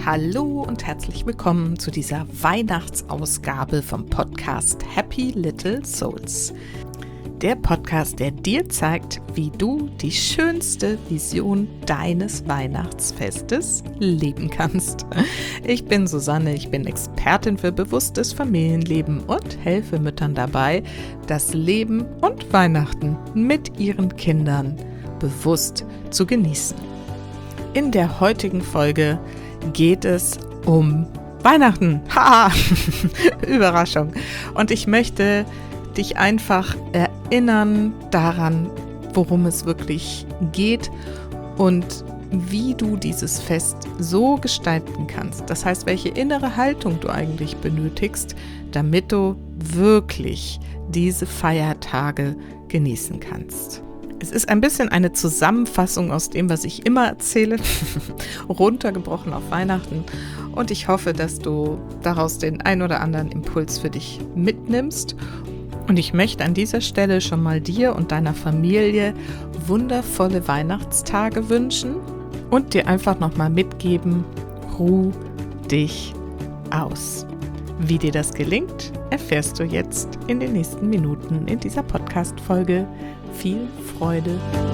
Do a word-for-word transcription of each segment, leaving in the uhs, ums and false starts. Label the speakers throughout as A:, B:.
A: Hallo und herzlich willkommen zu dieser Weihnachtsausgabe vom Podcast Happy Little Souls. Der Podcast, der dir zeigt, wie du die schönste Vision deines Weihnachtsfestes leben kannst. Ich bin Susanne, ich bin Expertin für bewusstes Familienleben und helfe Müttern dabei, das Leben und Weihnachten mit ihren Kindern bewusst zu genießen. In der heutigen Folge geht es um Weihnachten. Haha, Überraschung. Und ich möchte dich einfach erinnern daran, worum es wirklich geht und wie du dieses Fest so gestalten kannst. Das heißt, welche innere Haltung du eigentlich benötigst, damit du wirklich diese Feiertage genießen kannst. Es ist ein bisschen eine Zusammenfassung aus dem, was ich immer erzähle, runtergebrochen auf Weihnachten. Und ich hoffe, dass du daraus den ein oder anderen Impuls für dich mitnimmst. Und ich möchte an dieser Stelle schon mal dir und deiner Familie wundervolle Weihnachtstage wünschen und dir einfach nochmal mitgeben, ruh dich aus. Wie dir das gelingt, erfährst du jetzt in den nächsten Minuten in dieser Podcast-Folge. Viel Freude!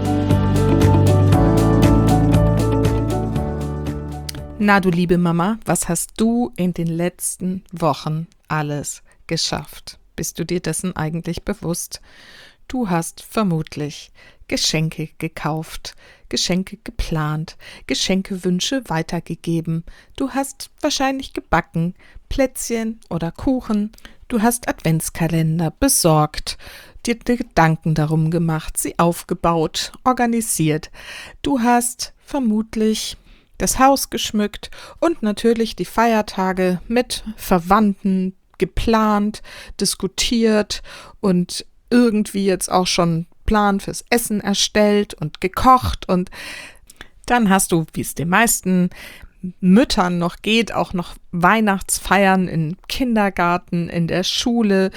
A: Na du liebe Mama, was hast du in den letzten Wochen alles geschafft? Bist du dir dessen eigentlich bewusst? Du hast vermutlich Geschenke gekauft, Geschenke geplant, Geschenkewünsche weitergegeben. Du hast wahrscheinlich gebacken, Plätzchen oder Kuchen. Du hast Adventskalender besorgt, dir Gedanken darum gemacht, sie aufgebaut, organisiert. Du hast vermutlich das Haus geschmückt und natürlich die Feiertage mit Verwandten geplant, diskutiert und irgendwie jetzt auch schon Plan fürs Essen erstellt und gekocht. Und dann hast du, wie es den meisten Müttern noch geht, auch noch Weihnachtsfeiern im Kindergarten, in der Schule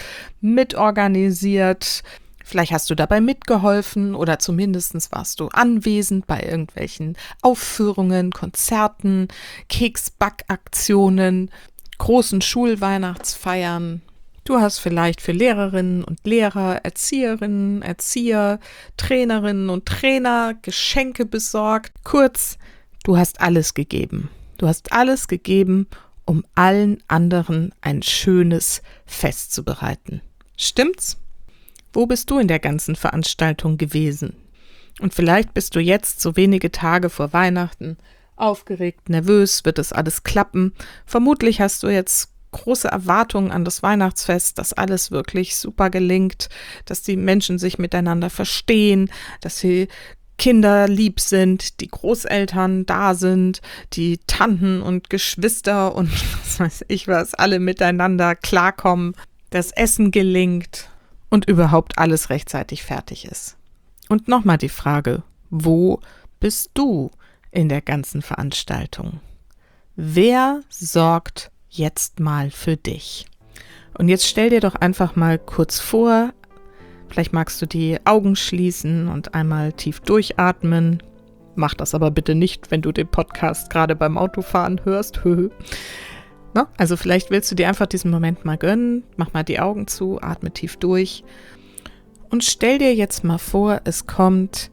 A: mitorganisiert. Vielleicht hast du dabei mitgeholfen oder zumindest warst du anwesend bei irgendwelchen Aufführungen, Konzerten, Keksbackaktionen, großen Schulweihnachtsfeiern. Du hast vielleicht für Lehrerinnen und Lehrer, Erzieherinnen, Erzieher, Trainerinnen und Trainer Geschenke besorgt. Kurz, du hast alles gegeben. Du hast alles gegeben, um allen anderen ein schönes Fest zu bereiten. Stimmt's? Wo bist du in der ganzen Veranstaltung gewesen? Und vielleicht bist du jetzt so wenige Tage vor Weihnachten aufgeregt, nervös, wird es alles klappen? Vermutlich hast du jetzt große Erwartungen an das Weihnachtsfest, dass alles wirklich super gelingt, dass die Menschen sich miteinander verstehen, dass sie Kinder lieb sind, die Großeltern da sind, die Tanten und Geschwister und was weiß ich was, alle miteinander klarkommen, das Essen gelingt und überhaupt alles rechtzeitig fertig ist. Und nochmal die Frage, wo bist du in der ganzen Veranstaltung? Wer sorgt jetzt mal für dich? Und jetzt stell dir doch einfach mal kurz vor, vielleicht magst du die Augen schließen und einmal tief durchatmen. Mach das aber bitte nicht, wenn du den Podcast gerade beim Autofahren hörst. Na, also vielleicht willst du dir einfach diesen Moment mal gönnen. Mach mal die Augen zu, atme tief durch und stell dir jetzt mal vor, es kommt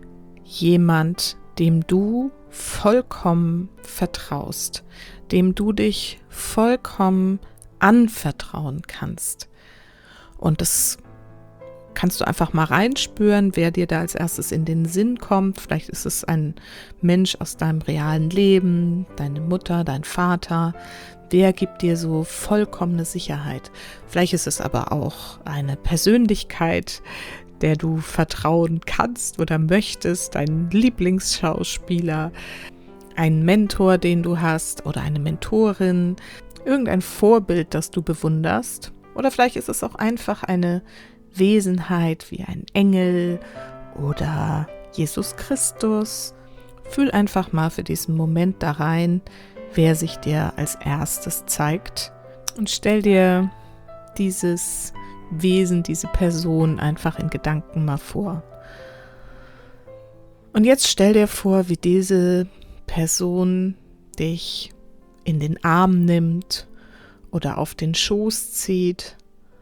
A: jemand, dem du vollkommen vertraust, dem du dich vollkommen anvertrauen kannst. Und das kannst du einfach mal reinspüren, wer dir da als erstes in den Sinn kommt. Vielleicht ist es ein Mensch aus deinem realen Leben, deine Mutter, dein Vater. Wer gibt dir so vollkommene Sicherheit? Vielleicht ist es aber auch eine Persönlichkeit, der du vertrauen kannst oder möchtest, dein Lieblingsschauspieler, ein Mentor, den du hast oder eine Mentorin, irgendein Vorbild, das du bewunderst. Oder vielleicht ist es auch einfach eine Wesenheit wie ein Engel oder Jesus Christus. Fühl einfach mal für diesen Moment da rein, wer sich dir als erstes zeigt und stell dir dieses Wesen, diese Person einfach in Gedanken mal vor. Und jetzt stell dir vor, wie diese Person dich in den Arm nimmt oder auf den Schoß zieht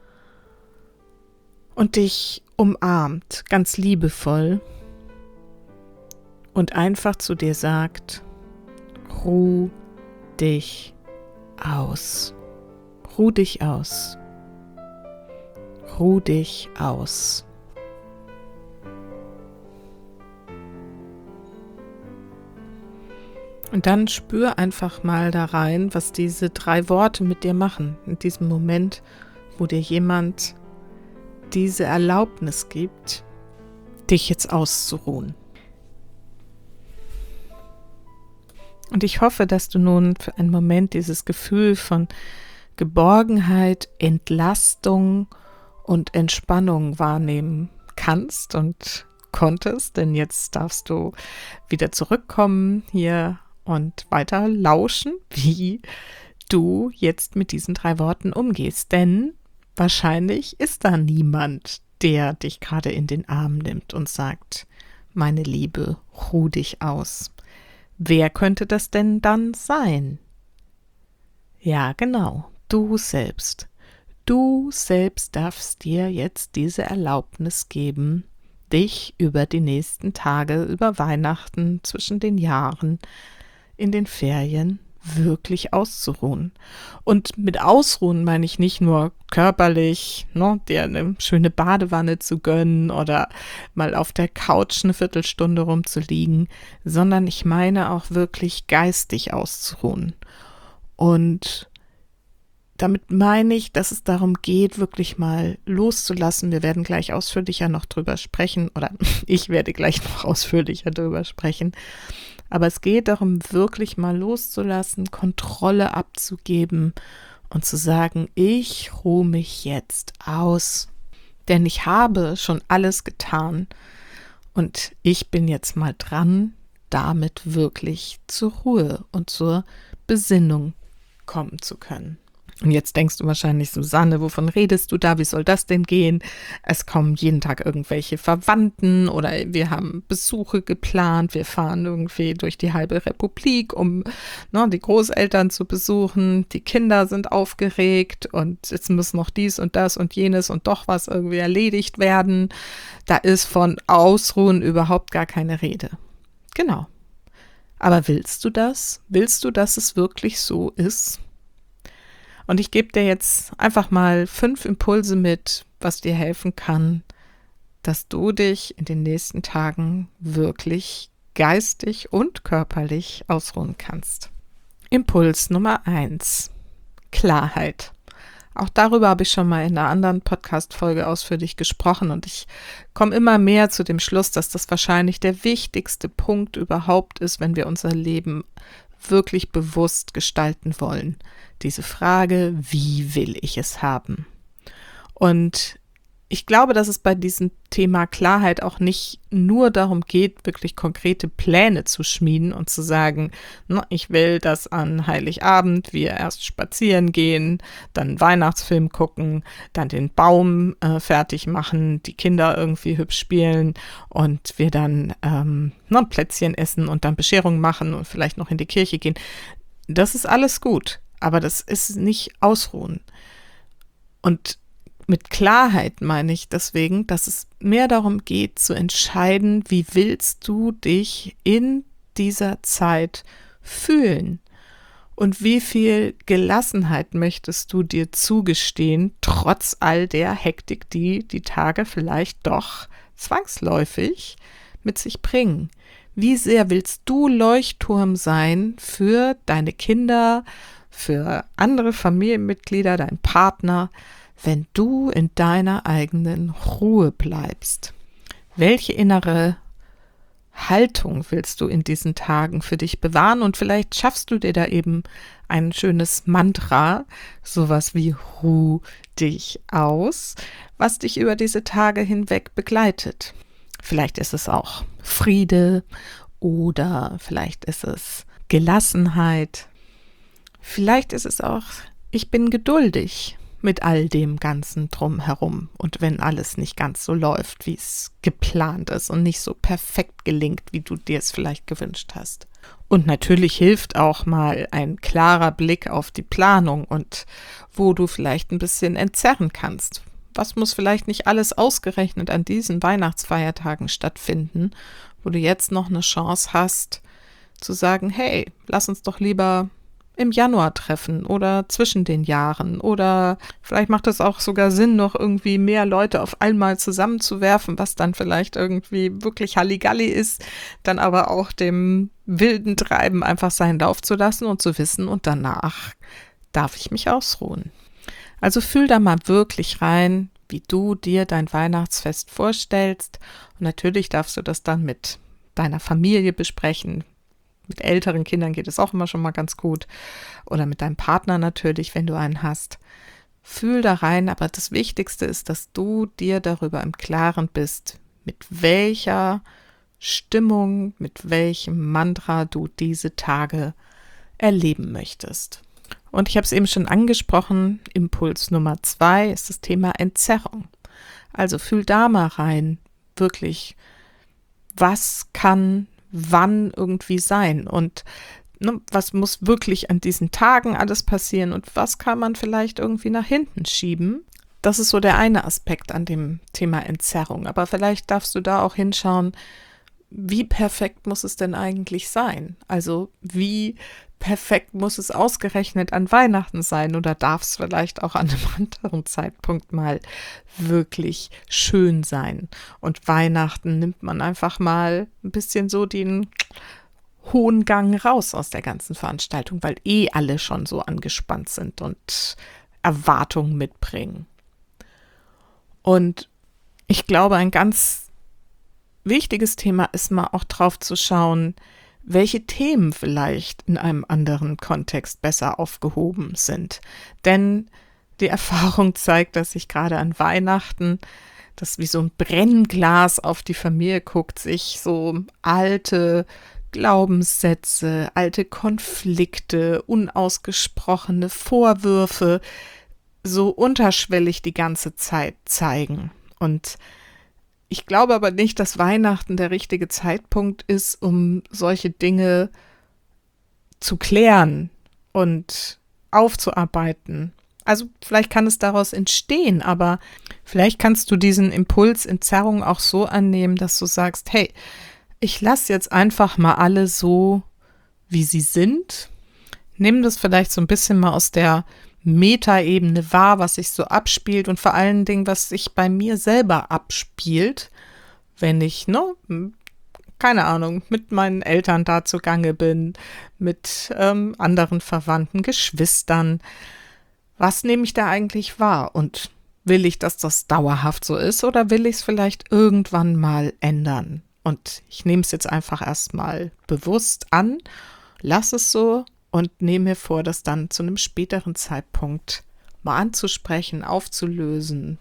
A: und dich umarmt, ganz liebevoll und einfach zu dir sagt, ruh dich aus, ruh dich aus, ruh dich aus. Und dann spür einfach mal da rein, was diese drei Worte mit dir machen, in diesem Moment, wo dir jemand diese Erlaubnis gibt, dich jetzt auszuruhen. Und ich hoffe, dass du nun für einen Moment dieses Gefühl von Geborgenheit, Entlastung und Entspannung wahrnehmen kannst und konntest, denn jetzt darfst du wieder zurückkommen hier und weiter lauschen, wie du jetzt mit diesen drei Worten umgehst. Denn wahrscheinlich ist da niemand, der dich gerade in den Arm nimmt und sagt, meine Liebe, ruh dich aus. Wer könnte das denn dann sein? Ja, genau, du selbst. Du selbst darfst dir jetzt diese Erlaubnis geben, dich über die nächsten Tage, über Weihnachten, zwischen den Jahren, in den Ferien wirklich auszuruhen. Und mit Ausruhen meine ich nicht nur körperlich, ne, dir eine schöne Badewanne zu gönnen oder mal auf der Couch eine Viertelstunde rumzuliegen, sondern ich meine auch wirklich geistig auszuruhen. Und damit meine ich, dass es darum geht, wirklich mal loszulassen. Wir werden gleich ausführlicher noch drüber sprechen oder ich werde gleich noch ausführlicher drüber sprechen. Aber es geht darum, wirklich mal loszulassen, Kontrolle abzugeben und zu sagen, ich ruhe mich jetzt aus, denn ich habe schon alles getan und ich bin jetzt mal dran, damit wirklich zur Ruhe und zur Besinnung kommen zu können. Und jetzt denkst du wahrscheinlich, Susanne, wovon redest du da? Wie soll das denn gehen? Es kommen jeden Tag irgendwelche Verwandten oder wir haben Besuche geplant. Wir fahren irgendwie durch die halbe Republik, um ne, die Großeltern zu besuchen. Die Kinder sind aufgeregt und jetzt muss noch dies und das und jenes und doch was irgendwie erledigt werden. Da ist von Ausruhen überhaupt gar keine Rede. Genau. Aber willst du das? Willst du, dass es wirklich so ist? Und ich gebe dir jetzt einfach mal fünf Impulse mit, was dir helfen kann, dass du dich in den nächsten Tagen wirklich geistig und körperlich ausruhen kannst. Impuls Nummer eins. Klarheit. Auch darüber habe ich schon mal in einer anderen Podcast-Folge ausführlich gesprochen und ich komme immer mehr zu dem Schluss, dass das wahrscheinlich der wichtigste Punkt überhaupt ist, wenn wir unser Leben wirklich bewusst gestalten wollen. Diese Frage, wie will ich es haben? Und ich glaube, dass es bei diesem Thema Klarheit auch nicht nur darum geht, wirklich konkrete Pläne zu schmieden und zu sagen, na, ich will, dass an Heiligabend wir erst spazieren gehen, dann einen Weihnachtsfilm gucken, dann den Baum äh, fertig machen, die Kinder irgendwie hübsch spielen und wir dann ähm, na, Plätzchen essen und dann Bescherung machen und vielleicht noch in die Kirche gehen. Das ist alles gut, aber das ist nicht Ausruhen. Und mit Klarheit meine ich deswegen, dass es mehr darum geht, zu entscheiden, wie willst du dich in dieser Zeit fühlen und wie viel Gelassenheit möchtest du dir zugestehen, trotz all der Hektik, die die Tage vielleicht doch zwangsläufig mit sich bringen. Wie sehr willst du Leuchtturm sein für deine Kinder, für andere Familienmitglieder, deinen Partner, wenn du in deiner eigenen Ruhe bleibst? Welche innere Haltung willst du in diesen Tagen für dich bewahren? Und vielleicht schaffst du dir da eben ein schönes Mantra, sowas wie ruh dich aus, was dich über diese Tage hinweg begleitet. Vielleicht ist es auch Friede oder vielleicht ist es Gelassenheit. Vielleicht ist es auch, ich bin geduldig mit all dem Ganzen drumherum und wenn alles nicht ganz so läuft, wie es geplant ist und nicht so perfekt gelingt, wie du dir es vielleicht gewünscht hast. Und natürlich hilft auch mal ein klarer Blick auf die Planung und wo du vielleicht ein bisschen entzerren kannst. Was muss vielleicht nicht alles ausgerechnet an diesen Weihnachtsfeiertagen stattfinden, wo du jetzt noch eine Chance hast, zu sagen, hey, lass uns doch lieber im Januar treffen oder zwischen den Jahren oder vielleicht macht es auch sogar Sinn, noch irgendwie mehr Leute auf einmal zusammenzuwerfen, was dann vielleicht irgendwie wirklich Halligalli ist, dann aber auch dem wilden Treiben einfach seinen Lauf zu lassen und zu wissen, und danach darf ich mich ausruhen. Also fühl da mal wirklich rein, wie du dir dein Weihnachtsfest vorstellst, und natürlich darfst du das dann mit deiner Familie besprechen. Mit älteren Kindern geht es auch immer schon mal ganz gut. Oder mit deinem Partner natürlich, wenn du einen hast. Fühl da rein, aber das Wichtigste ist, dass du dir darüber im Klaren bist, mit welcher Stimmung, mit welchem Mantra du diese Tage erleben möchtest. Und ich habe es eben schon angesprochen, Impuls Nummer zwei ist das Thema Entzerrung. Also fühl da mal rein, wirklich, was kann wann irgendwie sein und ne, was muss wirklich an diesen Tagen alles passieren und was kann man vielleicht irgendwie nach hinten schieben. Das ist so der eine Aspekt an dem Thema Entzerrung. Aber vielleicht darfst du da auch hinschauen, wie perfekt muss es denn eigentlich sein? Also wie perfekt muss es ausgerechnet an Weihnachten sein oder darf es vielleicht auch an einem anderen Zeitpunkt mal wirklich schön sein? Und Weihnachten nimmt man einfach mal ein bisschen so den hohen Gang raus aus der ganzen Veranstaltung, weil eh alle schon so angespannt sind und Erwartungen mitbringen. Und ich glaube, ein ganz wichtiges Thema ist mal auch drauf zu schauen, welche Themen vielleicht in einem anderen Kontext besser aufgehoben sind. Denn die Erfahrung zeigt, dass sich gerade an Weihnachten, das wie so ein Brennglas auf die Familie guckt, sich so alte Glaubenssätze, alte Konflikte, unausgesprochene Vorwürfe so unterschwellig die ganze Zeit zeigen. Und ich glaube aber nicht, dass Weihnachten der richtige Zeitpunkt ist, um solche Dinge zu klären und aufzuarbeiten. Also vielleicht kann es daraus entstehen, aber vielleicht kannst du diesen Impuls Entzerrung auch so annehmen, dass du sagst, hey, ich lasse jetzt einfach mal alle so, wie sie sind. Nimm das vielleicht so ein bisschen mal aus der Metaebene wahr, was sich so abspielt und vor allen Dingen, was sich bei mir selber abspielt, wenn ich, ne, keine Ahnung, mit meinen Eltern da zugange bin, mit ähm, anderen Verwandten, Geschwistern. Was nehme ich da eigentlich wahr? Und will ich, dass das dauerhaft so ist oder will ich es vielleicht irgendwann mal ändern? Und ich nehme es jetzt einfach erstmal bewusst an, lass es so und nehme mir vor, das dann zu einem späteren Zeitpunkt mal anzusprechen, aufzulösen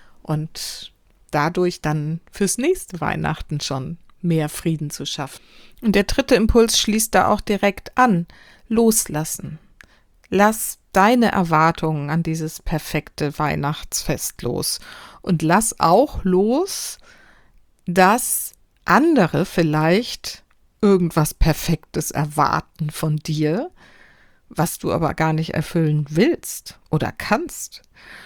A: und dadurch dann fürs nächste Weihnachten schon mehr Frieden zu schaffen. Und der dritte Impuls schließt da auch direkt an. Loslassen. Lass deine Erwartungen an dieses perfekte Weihnachtsfest los. Und lass auch los, dass andere vielleicht irgendwas Perfektes erwarten von dir, was du aber gar nicht erfüllen willst oder kannst.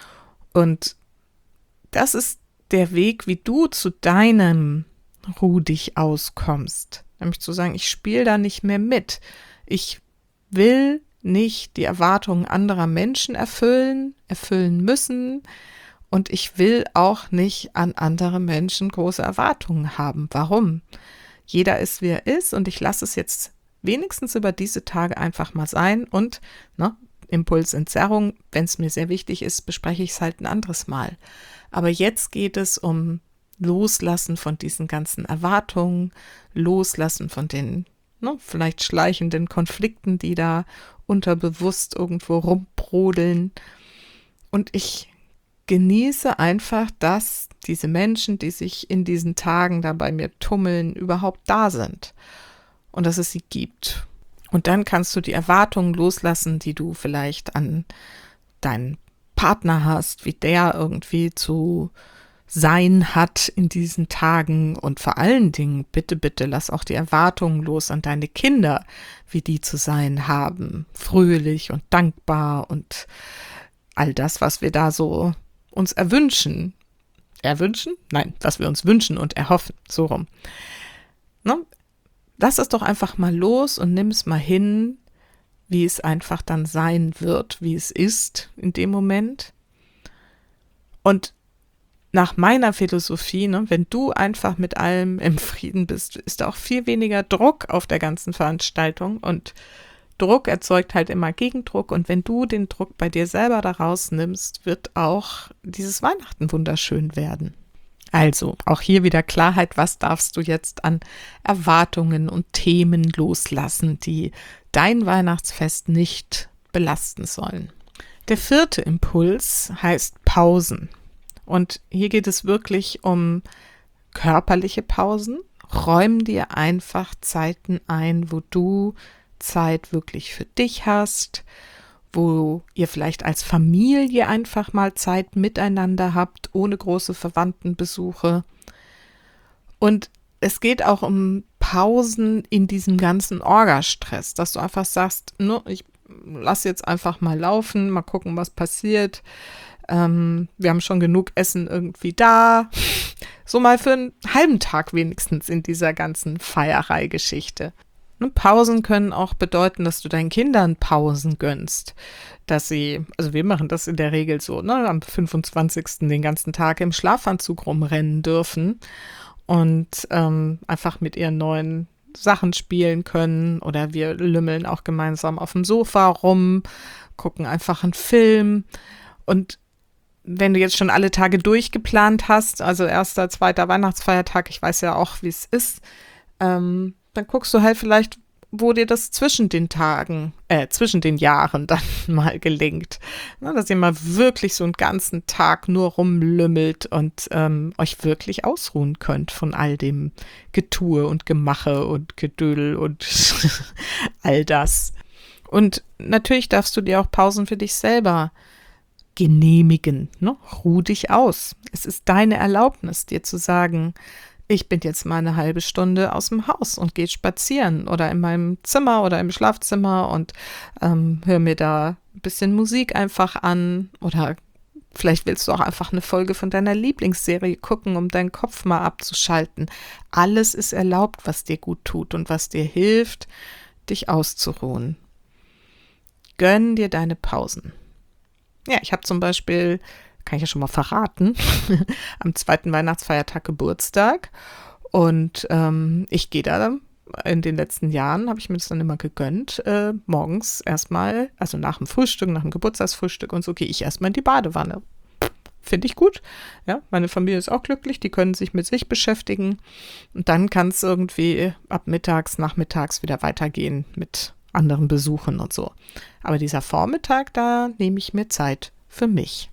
A: Und das ist der Weg, wie du zu deinem Ruh dich auskommst. Nämlich zu sagen, ich spiele da nicht mehr mit. Ich will nicht die Erwartungen anderer Menschen erfüllen, erfüllen müssen. Und ich will auch nicht an andere Menschen große Erwartungen haben. Warum? Jeder ist, wie er ist, und ich lasse es jetzt wenigstens über diese Tage einfach mal sein und ne, Impulsentzerrung, wenn es mir sehr wichtig ist, bespreche ich es halt ein anderes Mal. Aber jetzt geht es um Loslassen von diesen ganzen Erwartungen, Loslassen von den ne, vielleicht schleichenden Konflikten, die da unterbewusst irgendwo rumbrodeln. Und ich genieße einfach, dass diese Menschen, die sich in diesen Tagen da bei mir tummeln, überhaupt da sind und dass es sie gibt. Und dann kannst du die Erwartungen loslassen, die du vielleicht an deinen Partner hast, wie der irgendwie zu sein hat in diesen Tagen und vor allen Dingen, bitte, bitte, lass auch die Erwartungen los an deine Kinder, wie die zu sein haben, fröhlich und dankbar und all das, was wir da so uns erwünschen. Erwünschen? Nein, was wir uns wünschen und erhoffen, so rum. Ne? Lass es doch einfach mal los und nimm es mal hin, wie es einfach dann sein wird, wie es ist in dem Moment. Und nach meiner Philosophie, ne, wenn du einfach mit allem im Frieden bist, ist da auch viel weniger Druck auf der ganzen Veranstaltung und Druck erzeugt halt immer Gegendruck und wenn du den Druck bei dir selber da rausnimmst, wird auch dieses Weihnachten wunderschön werden. Also, auch hier wieder Klarheit, was darfst du jetzt an Erwartungen und Themen loslassen, die dein Weihnachtsfest nicht belasten sollen. Der vierte Impuls heißt Pausen. Und hier geht es wirklich um körperliche Pausen. Räum dir einfach Zeiten ein, wo du Zeit wirklich für dich hast, wo ihr vielleicht als Familie einfach mal Zeit miteinander habt, ohne große Verwandtenbesuche. Und es geht auch um Pausen in diesem ganzen Orga-Stress, dass du einfach sagst, no, ich lass jetzt einfach mal laufen, mal gucken, was passiert. Ähm, wir haben schon genug Essen irgendwie da. So mal für einen halben Tag wenigstens in dieser ganzen Feierei-Geschichte. Und Pausen können auch bedeuten, dass du deinen Kindern Pausen gönnst. Dass sie, also wir machen das in der Regel so, ne, am fünfundzwanzigsten den ganzen Tag im Schlafanzug rumrennen dürfen und ähm, einfach mit ihren neuen Sachen spielen können. Oder wir lümmeln auch gemeinsam auf dem Sofa rum, gucken einfach einen Film. Und wenn du jetzt schon alle Tage durchgeplant hast, also erster, zweiter Weihnachtsfeiertag, ich weiß ja auch, wie es ist, ähm, dann guckst du halt vielleicht, wo dir das zwischen den Tagen, äh, zwischen den Jahren dann mal gelingt. Na, dass ihr mal wirklich so einen ganzen Tag nur rumlümmelt und ähm, euch wirklich ausruhen könnt von all dem Getue und Gemache und Gedödel und all das. Und natürlich darfst du dir auch Pausen für dich selber genehmigen. Ne? Ruh dich aus. Es ist deine Erlaubnis, dir zu sagen, ich bin jetzt mal eine halbe Stunde aus dem Haus und gehe spazieren oder in meinem Zimmer oder im Schlafzimmer und ähm, höre mir da ein bisschen Musik einfach an oder vielleicht willst du auch einfach eine Folge von deiner Lieblingsserie gucken, um deinen Kopf mal abzuschalten. Alles ist erlaubt, was dir gut tut und was dir hilft, dich auszuruhen. Gönn dir deine Pausen. Ja, ich habe zum Beispiel, kann ich ja schon mal verraten, am zweiten Weihnachtsfeiertag Geburtstag und ähm, ich gehe da in den letzten Jahren, habe ich mir das dann immer gegönnt, äh, morgens erstmal, also nach dem Frühstück, nach dem Geburtstagsfrühstück und so gehe ich erstmal in die Badewanne. Finde ich gut. Ja, meine Familie ist auch glücklich, die können sich mit sich beschäftigen und dann kann es irgendwie ab mittags, nachmittags wieder weitergehen mit anderen Besuchen und so. Aber dieser Vormittag, da nehme ich mir Zeit für mich.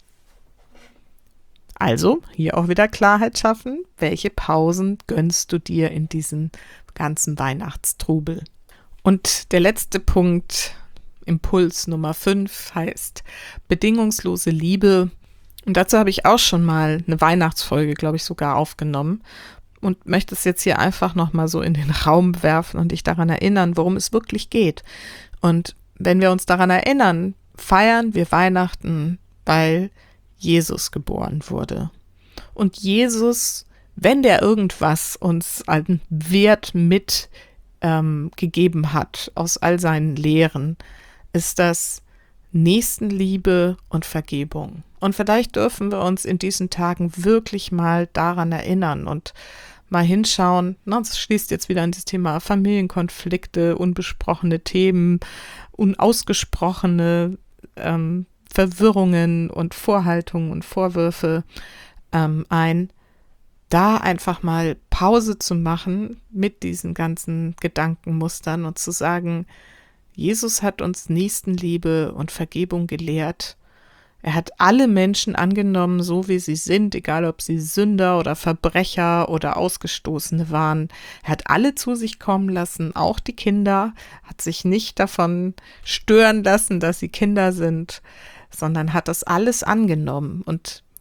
A: Also, hier auch wieder Klarheit schaffen. Welche Pausen gönnst du dir in diesem ganzen Weihnachtstrubel? Und der letzte Punkt, Impuls Nummer fünf, heißt bedingungslose Liebe. Und dazu habe ich auch schon mal eine Weihnachtsfolge, glaube ich, sogar aufgenommen. Und möchte es jetzt hier einfach nochmal so in den Raum werfen und dich daran erinnern, worum es wirklich geht. Und wenn wir uns daran erinnern, feiern wir Weihnachten, weil Jesus geboren wurde. Und Jesus, wenn der irgendwas uns an Wert mit ähm, gegeben hat aus all seinen Lehren, ist das Nächstenliebe und Vergebung. Und vielleicht dürfen wir uns in diesen Tagen wirklich mal daran erinnern und mal hinschauen. Na, das schließt jetzt wieder an das Thema Familienkonflikte, unbesprochene Themen, unausgesprochene ähm, Verwirrungen und Vorhaltungen und Vorwürfe ähm, ein, da einfach mal Pause zu machen mit diesen ganzen Gedankenmustern und zu sagen, Jesus hat uns Nächstenliebe und Vergebung gelehrt. Er hat alle Menschen angenommen, so wie sie sind, egal ob sie Sünder oder Verbrecher oder Ausgestoßene waren. Er hat alle zu sich kommen lassen, auch die Kinder, hat sich nicht davon stören lassen, dass sie Kinder sind, sondern hat das alles angenommen. Und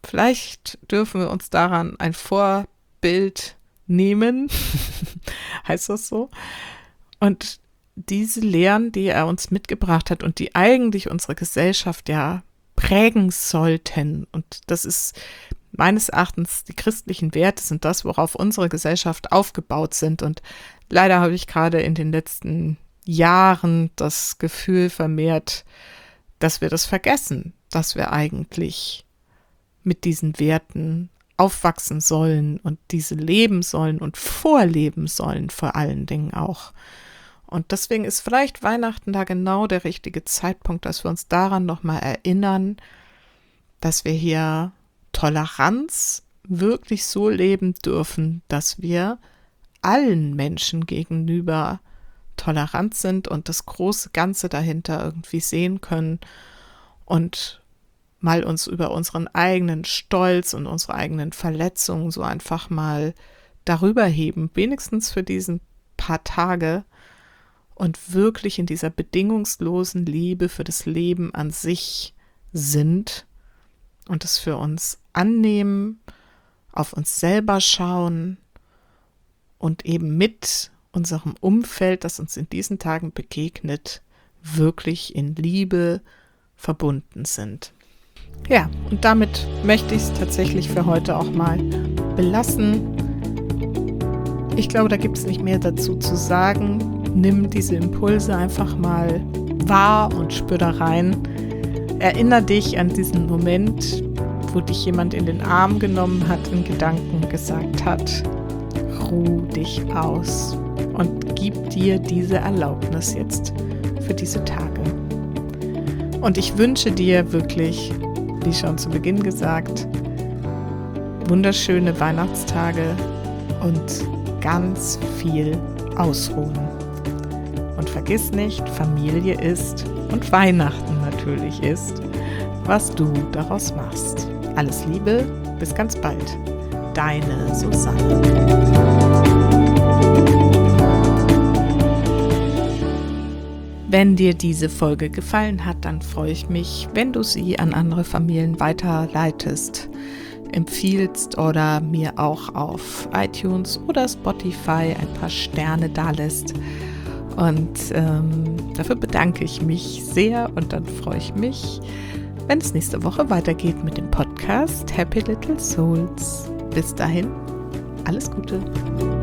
A: Vielleicht dürfen wir uns daran ein Vorbild nehmen, heißt das so? Und diese Lehren, die er uns mitgebracht hat und die eigentlich unsere Gesellschaft ja prägen sollten, und das ist meines Erachtens, die christlichen Werte sind das, worauf unsere Gesellschaft aufgebaut sind. Und leider habe ich gerade in den letzten Jahren das Gefühl vermehrt, dass wir das vergessen, dass wir eigentlich mit diesen Werten aufwachsen sollen und diese leben sollen und vorleben sollen, vor allen Dingen auch. Und deswegen ist vielleicht Weihnachten da genau der richtige Zeitpunkt, dass wir uns daran nochmal erinnern, dass wir hier Toleranz wirklich so leben dürfen, dass wir allen Menschen gegenüber tolerant sind und das große Ganze dahinter irgendwie sehen können und mal uns über unseren eigenen Stolz und unsere eigenen Verletzungen so einfach mal darüber heben, wenigstens für diesen paar Tage, und wirklich in dieser bedingungslosen Liebe für das Leben an sich sind und es für uns annehmen, auf uns selber schauen und eben mit unserem Umfeld, das uns in diesen Tagen begegnet, wirklich in Liebe verbunden sind. Ja, und damit möchte ich es tatsächlich für heute auch mal belassen. Ich glaube, da gibt es nicht mehr dazu zu sagen. Nimm diese Impulse einfach mal wahr und spür da rein. Erinnere dich an diesen Moment, wo dich jemand in den Arm genommen hat, in Gedanken gesagt hat, ruh dich aus und gib dir diese Erlaubnis jetzt für diese Tage. Und ich wünsche dir wirklich, wie schon zu Beginn gesagt, wunderschöne Weihnachtstage und ganz viel Ausruhen. Und vergiss nicht, Familie ist und Weihnachten natürlich ist, was du daraus machst. Alles Liebe, bis ganz bald. Deine Susanne. Wenn dir diese Folge gefallen hat, dann freue ich mich, wenn du sie an andere Familien weiterleitest, empfiehlst oder mir auch auf iTunes oder Spotify ein paar Sterne dalässt. Und ähm, dafür bedanke ich mich sehr und dann freue ich mich, wenn es nächste Woche weitergeht mit dem Podcast Happy Little Souls. Bis dahin, alles Gute.